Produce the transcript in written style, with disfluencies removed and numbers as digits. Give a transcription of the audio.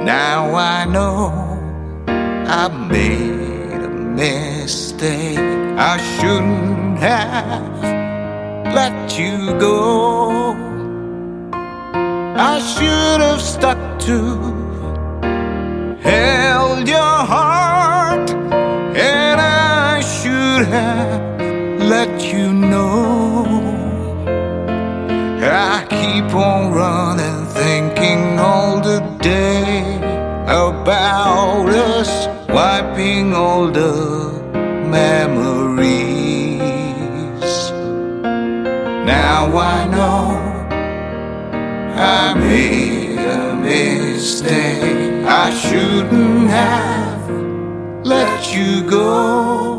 Now I know I made a mistake. I shouldn't have let you go. I should have stuck to, held your heart, and I should have let you know. I keep on running, thinking all the day about us, wiping all the memories. Now I know I made a mistake. I shouldn't have let you go.